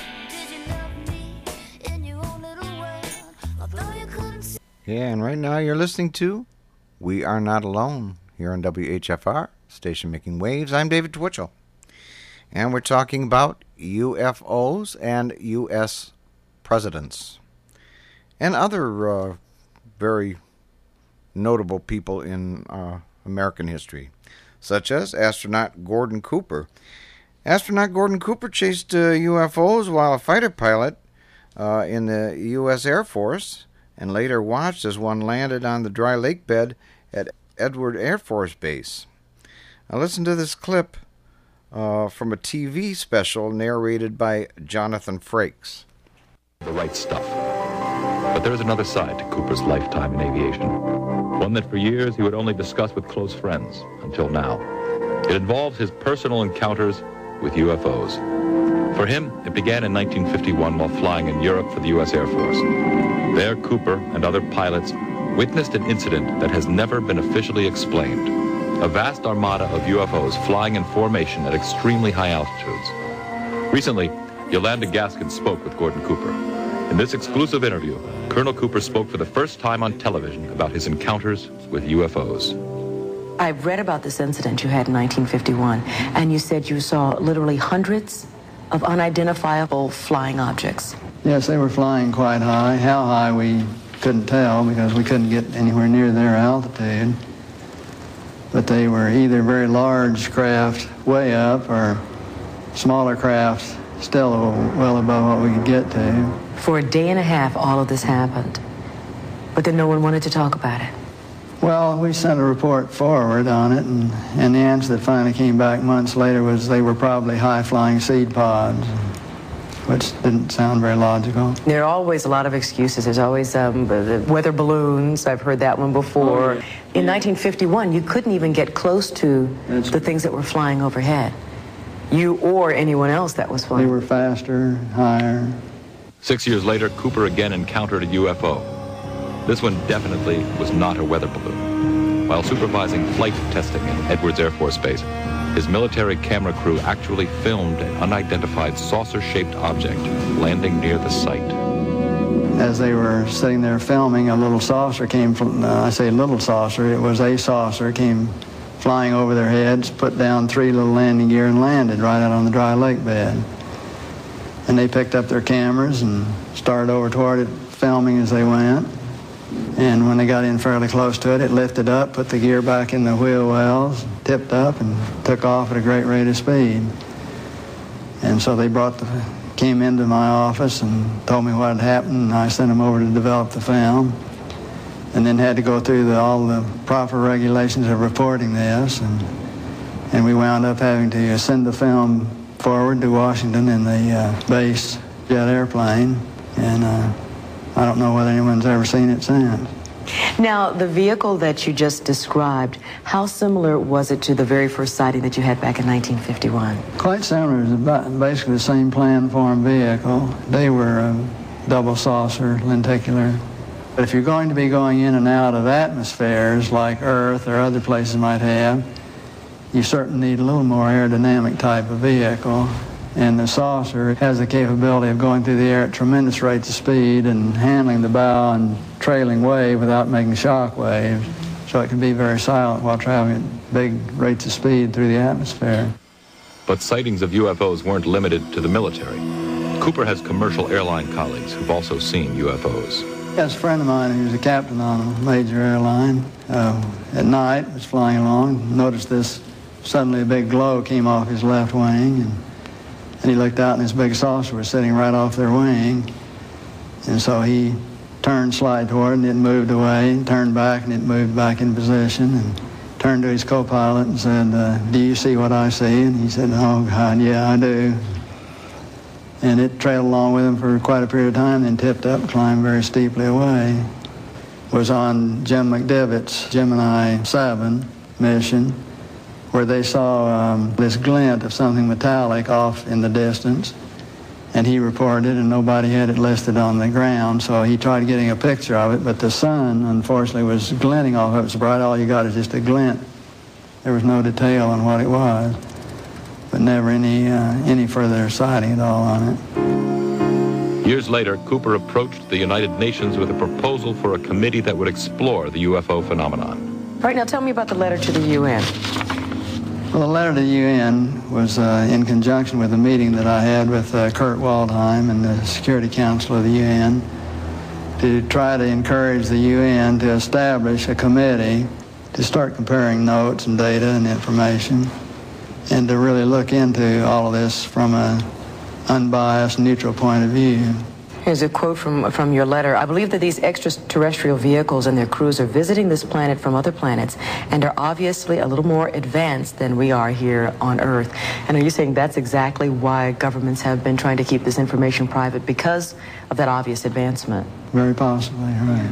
Yeah, and right now you're listening to We Are Not Alone here on W H F R, station making waves. I'm David Twitchell, and we're talking about U F Os and U S presidents and other uh, very notable people in uh, American history, such as astronaut Gordon Cooper. Astronaut Gordon Cooper chased uh, U F Os while a fighter pilot uh, in the U S Air Force, and later watched as one landed on the dry lake bed at Edward Air Force Base. Now listen to this clip Uh, from a T V special narrated by Jonathan Frakes. The right stuff. But there is another side to Cooper's lifetime in aviation. One that for years he would only discuss with close friends, until now. It involves his personal encounters with U F Os. For him, it began in nineteen fifty-one while flying in Europe for the U S Air Force. There, Cooper and other pilots witnessed an incident that has never been officially explained. A vast armada of U F Os flying in formation at extremely high altitudes. Recently, Yolanda Gaskin spoke with Gordon Cooper. In this exclusive interview, Colonel Cooper spoke for the first time on television about his encounters with U F Os. I've read about this incident you had in nineteen fifty-one, and you said you saw literally hundreds of unidentifiable flying objects. Yes, they were flying quite high. How high we couldn't tell because we couldn't get anywhere near their altitude. But they were either very large craft way up or smaller craft still well above what we could get to. For a day and a half, all of this happened. But then no one wanted to talk about it. Well, we sent a report forward on it, and, and the answer that finally came back months later was they were probably high-flying seed pods, which didn't sound very logical. There are always a lot of excuses. There's always um, the weather balloons. I've heard that one before. Oh, yeah. In nineteen fifty-one, you couldn't even get close to That's the things that were flying overhead. You or anyone else that was flying. They were faster, higher. Six years later, Cooper again encountered a U F O. This one definitely was not a weather balloon. While supervising flight testing in Edwards Air Force Base, his military camera crew actually filmed an unidentified saucer-shaped object landing near the site. As they were sitting there filming, a little saucer came from, uh, I say little saucer, it was a saucer, came flying over their heads, put down three little landing gear and landed right out on the dry lake bed. And they picked up their cameras and started over toward it, filming as they went. And when they got in fairly close to it, it lifted up, put the gear back in the wheel wells, tipped up, and took off at a great rate of speed. And so they brought the, came into my office and told me what had happened, and I sent them over to develop the film. And then had to go through the, all the proper regulations of reporting this, and and we wound up having to send the film forward to Washington in the uh, base jet airplane, and uh, I don't know whether anyone's ever seen it since. Now, the vehicle that you just described, how similar was it to the very first sighting that you had back in nineteen fifty-one? Quite similar. It was about basically the same plan-form vehicle. They were a double saucer, lenticular. But if you're going to be going in and out of atmospheres like Earth or other places might have, you certainly need a little more aerodynamic type of vehicle. And the saucer has the capability of going through the air at tremendous rates of speed and handling the bow and trailing wave without making shock waves. So it can be very silent while traveling at big rates of speed through the atmosphere. But sightings of U F Os weren't limited to the military. Cooper has commercial airline colleagues who've also seen U F Os. Yes, a friend of mine who's a captain on a major airline, uh, at night was flying along, noticed this, suddenly a big glow came off his left wing, and And he looked out, and this big saucer was sitting right off their wing. And so he turned slide toward it, and it moved away, and turned back, and it moved back in position, and turned to his co-pilot and said, uh, do you see what I see? And he said, oh, God, yeah, I do. And it trailed along with him for quite a period of time, then tipped up, climbed very steeply away. Was on Jim McDivitt's Gemini seven mission, where they saw um, this glint of something metallic off in the distance, and he reported it, and nobody had it listed on the ground, so he tried getting a picture of it, but the sun, unfortunately, was glinting off of it so bright. All you got is just a glint. There was no detail on what it was, but never any, uh, any further sighting at all on it. Years later, Cooper approached the United Nations with a proposal for a committee that would explore the U F O phenomenon. All right, now tell me about the letter to the U N. Well, the letter to the U N was uh, in conjunction with a meeting that I had with uh, Kurt Waldheim and the Security Council of the U N to try to encourage the U N to establish a committee to start comparing notes and data and information and to really look into all of this from an unbiased, neutral point of view. Here's a quote from, from your letter. I believe that these extraterrestrial vehicles and their crews are visiting this planet from other planets and are obviously a little more advanced than we are here on Earth. And are you saying that's exactly why governments have been trying to keep this information private, because of that obvious advancement? Very possibly, right.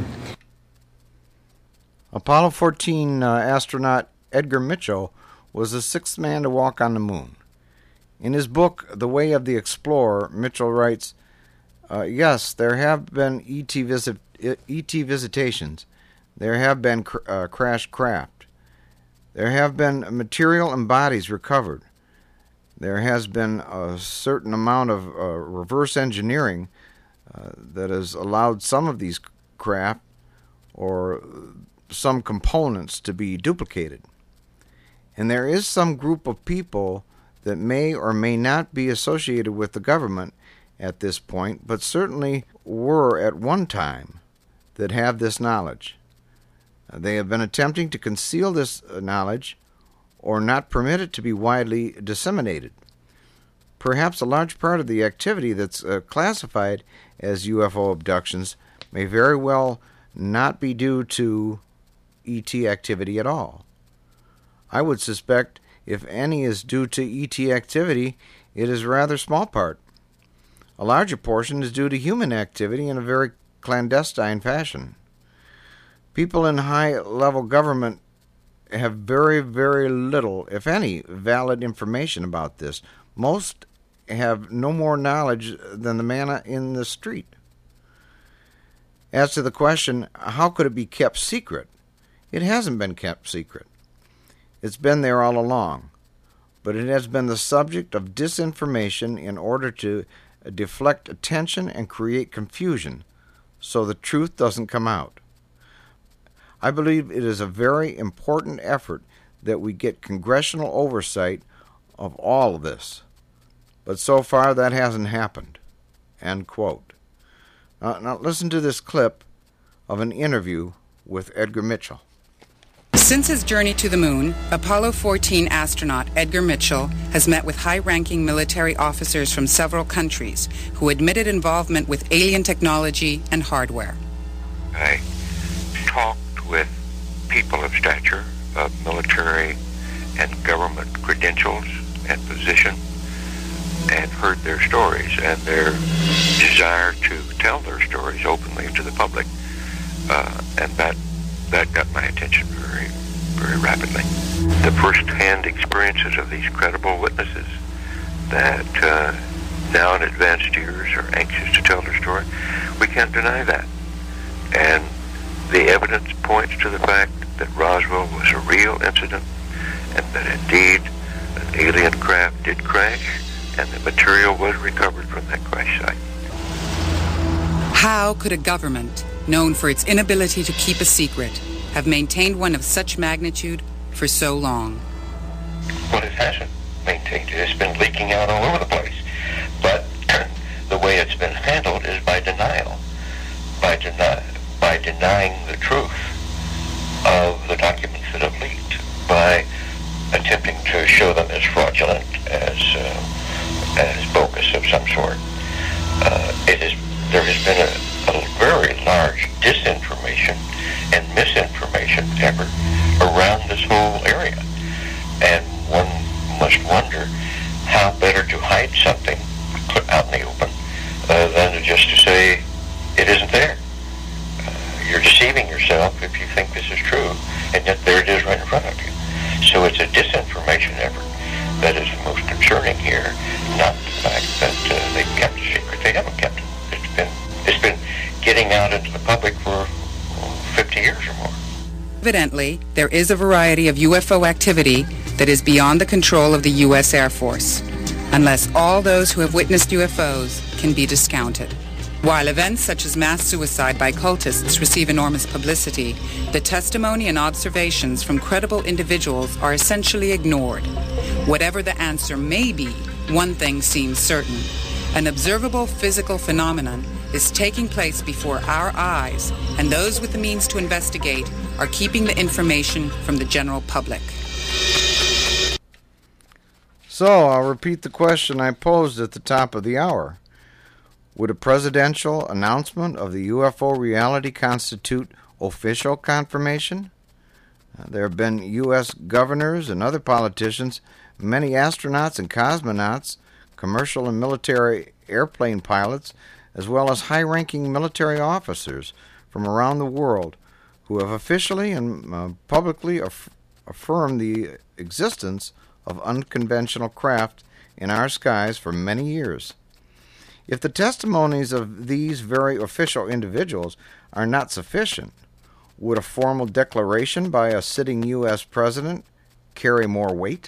Apollo fourteen uh, astronaut Edgar Mitchell was the sixth man to walk on the moon. In his book, The Way of the Explorer, Mitchell writes, Uh, yes, there have been E T visit E T visitations. There have been cr- uh, crashed craft. There have been material and bodies recovered. There has been a certain amount of uh, reverse engineering uh, that has allowed some of these craft or some components to be duplicated. And there is some group of people that may or may not be associated with the government at this point, but certainly were at one time, that have this knowledge. They have been attempting to conceal this knowledge or not permit it to be widely disseminated. Perhaps a large part of the activity that's uh, classified as U F O abductions may very well not be due to E T activity at all. I would suspect if any is due to E T activity, it is a rather small part. A larger portion is due to human activity in a very clandestine fashion. People in high-level government have very, very little, if any, valid information about this. Most have no more knowledge than the man in the street. As to the question, how could it be kept secret? It hasn't been kept secret. It's been there all along, but it has been the subject of disinformation in order to deflect attention and create confusion so the truth doesn't come out. I believe it is a very important effort that we get congressional oversight of all of this, but so far that hasn't happened. End quote. Now, now listen to this clip of an interview with Edgar Mitchell. Since his journey to the moon, Apollo fourteen astronaut Edgar Mitchell has met with high-ranking military officers from several countries who admitted involvement with alien technology and hardware. I talked with people of stature, of military and government credentials and position, and heard their stories and their desire to tell their stories openly to the public, uh, and that that got my attention very, very rapidly. The first-hand experiences of these credible witnesses that uh, now in advanced years are anxious to tell their story, we can't deny that. And the evidence points to the fact that Roswell was a real incident and that indeed an alien craft did crash and the material was recovered from that crash site. How could a government, known for its inability to keep a secret, have maintained one of such magnitude for so long? Well, it hasn't maintained it. It's been leaking out all over the place. But the way it's been handled is by denial, by, deni- by denying the truth of the documents that have leaked, by attempting to show them as fraudulent, as uh, as bogus of some sort. Uh, it is there has been a, a very large disinformation and misinformation effort around this whole area, and one must wonder how better to hide something put out in the open uh, than to just to say it isn't there. Uh, you're deceiving yourself if you think this is true, and yet there it is right in front of you. So it's a disinformation effort that is most concerning here, not the fact that uh, they've kept it secret. They haven't kept it. It's been it's been getting out into the public for fifty years or more. Evidently, there is a variety of U F O activity that is beyond the control of the U S Air Force, unless all those who have witnessed U F Os can be discounted. While events such as mass suicide by cultists receive enormous publicity, the testimony and observations from credible individuals are essentially ignored. Whatever the answer may be, one thing seems certain. An observable physical phenomenon is taking place before our eyes, and those with the means to investigate are keeping the information from the general public. So, I'll repeat the question I posed at the top of the hour. Would a presidential announcement of the U F O reality constitute official confirmation? Uh, there have been U S governors and other politicians, many astronauts and cosmonauts, commercial and military airplane pilots, as well as high-ranking military officers from around the world who have officially and uh, publicly aff- affirmed the existence of unconventional craft in our skies for many years. If the testimonies of these very official individuals are not sufficient, would a formal declaration by a sitting U S president carry more weight?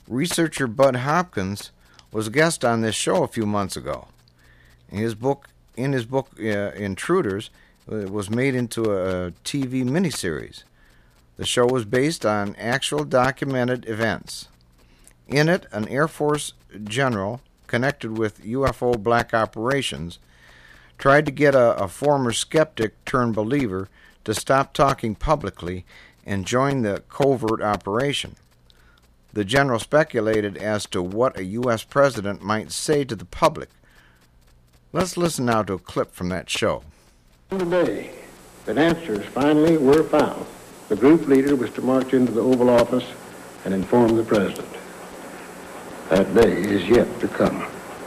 Researcher Bud Hopkins was a guest on this show a few months ago. His book, in his book uh, Intruders, it was made into a T V miniseries. The show was based on actual documented events. In it, an Air Force general connected with U F O black operations tried to get a, a former skeptic turned believer to stop talking publicly and join the covert operation. The general speculated as to what a U S president might say to the public. Let's listen now to a clip from that show. Today, that answers finally were found. The group leader was to march into the Oval Office and inform the president. That day is yet to come.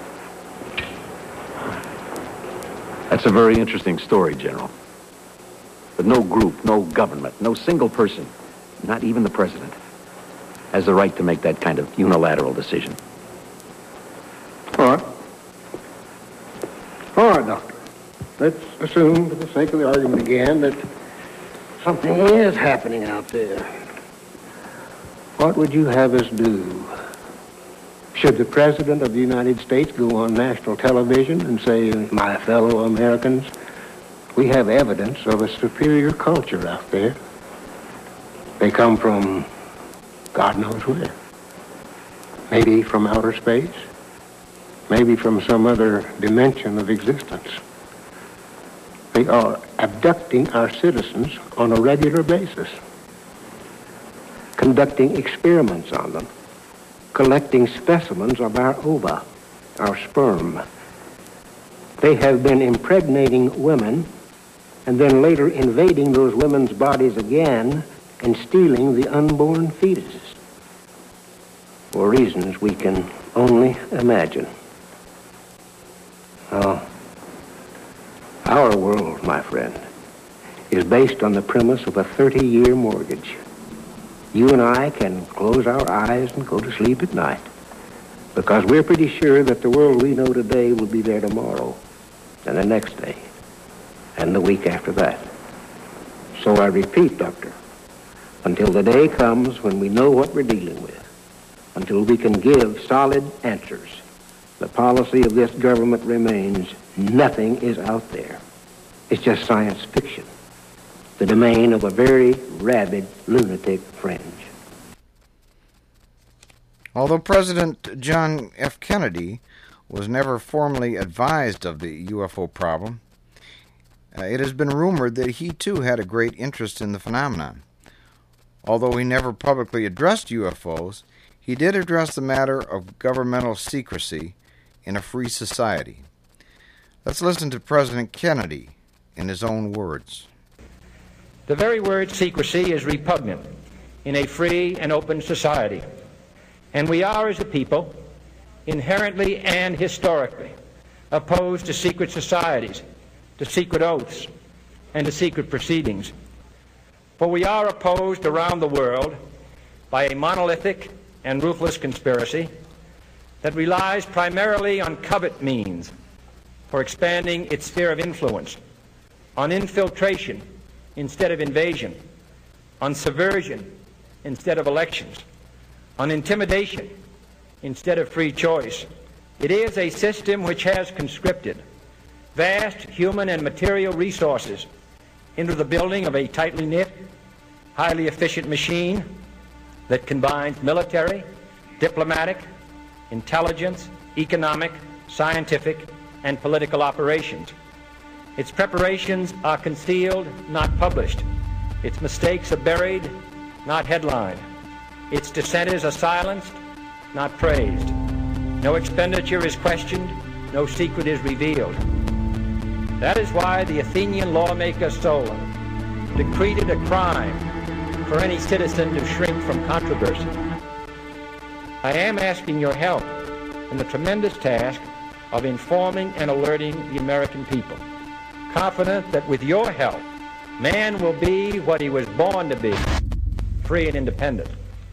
That's a very interesting story, General. But no group, no government, no single person, not even the president, has the right to make that kind of unilateral decision. All right. All right, Doctor. Let's assume, for the sake of the argument again, that something is happening out there. What would you have us do? Should the President of the United States go on national television and say, my fellow Americans, we have evidence of a superior culture out there. They come from God knows where. Maybe from outer space. Maybe from some other dimension of existence. They are abducting our citizens on a regular basis, conducting experiments on them, collecting specimens of our ova, our sperm. They have been impregnating women and then later invading those women's bodies again and stealing the unborn fetuses for reasons we can only imagine. Oh, our world, my friend, is based on the premise of a thirty-year mortgage. You and I can close our eyes and go to sleep at night because we're pretty sure that the world we know today will be there tomorrow and the next day and the week after that. So I repeat, Doctor, until the day comes when we know what we're dealing with, until we can give solid answers, the policy of this government remains nothing is out there. It's just science fiction, the domain of a very rabid lunatic fringe. Although President John F. Kennedy was never formally advised of the U F O problem, uh, it has been rumored that he too had a great interest in the phenomenon. Although he never publicly addressed U F Os, he did address the matter of governmental secrecy in a free society. Let's listen to President Kennedy in his own words. The very word secrecy is repugnant in a free and open society. And we are, as a people, inherently and historically opposed to secret societies, to secret oaths, and to secret proceedings. For we are opposed around the world by a monolithic and ruthless conspiracy that relies primarily on covert means for expanding its sphere of influence, on infiltration instead of invasion, on subversion instead of elections, on intimidation instead of free choice. It is a system which has conscripted vast human and material resources into the building of a tightly knit, highly efficient machine that combines military, diplomatic, intelligence, economic, scientific, and political operations. Its preparations are concealed, not published. Its mistakes are buried, not headlined. Its dissenters are silenced, not praised. No expenditure is questioned, no secret is revealed. That is why the Athenian lawmaker Solon decreed it a crime for any citizen to shrink from controversy. I am asking your help in the tremendous task of informing and alerting the American people, confident that with your help, man will be what he was born to be, free and independent.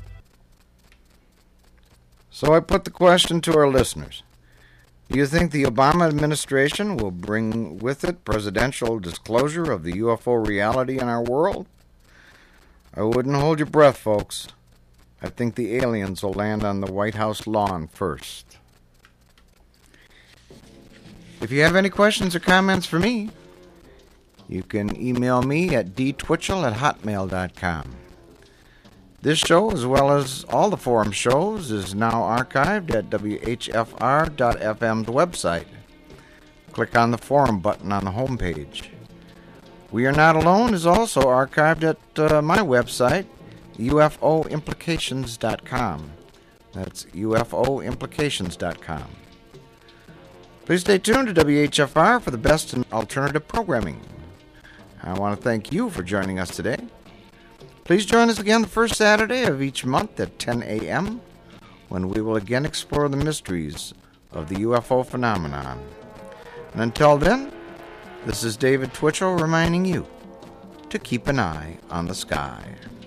So I put the question to our listeners. Do you think the Obama administration will bring with it presidential disclosure of the U F O reality in our world? I wouldn't hold your breath, folks. I think the aliens will land on the White House lawn first. If you have any questions or comments for me, you can email me at d twitchell at hotmail dot com. This show, as well as all the forum shows, is now archived at w h f r dot f m's website. Click on the forum button on the homepage. We Are Not Alone is also archived at uh, my website, u f o implications dot com. That's u f o implications dot com. Please stay tuned to W H F R for the best in alternative programming. I want to thank you for joining us today. Please join us again the first Saturday of each month at ten a.m. when we will again explore the mysteries of the U F O phenomenon. And until then, this is David Twitchell reminding you to keep an eye on the sky.